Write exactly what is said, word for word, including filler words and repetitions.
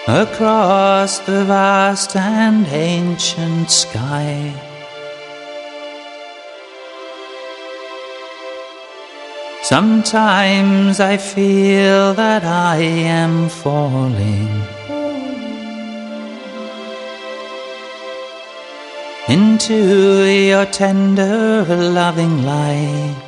across the vast and ancient sky. Sometimes I feel that I am falling into your tender, loving light.